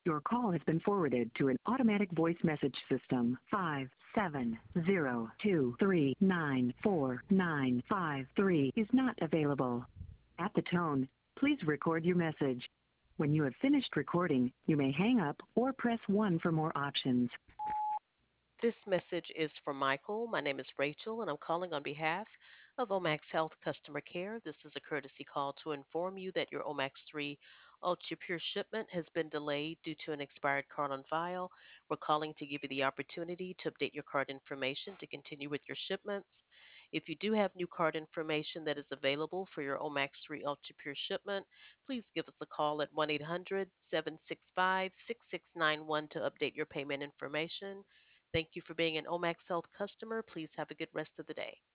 Your call has been forwarded to an automatic voice message system. 570239495 is not available. At the tone, please record your message. When you have finished recording, you may hang up or press 1 for more options. This message is for Michael. My name is Rachel, and I'm calling on behalf of Omax Health Customer Care. This is a courtesy call to inform you that your Omax 3 Ultra Pure shipment has been delayed due to an expired card on file. We're calling to give you the opportunity to update your card information to continue with your shipments. If you do have new card information that is available for your Omax 3 Ultra Pure shipment, please give us a call at 1-800-765-6691 to update your payment information. Thank you for being an Omax Health customer. Please have a good rest of the day.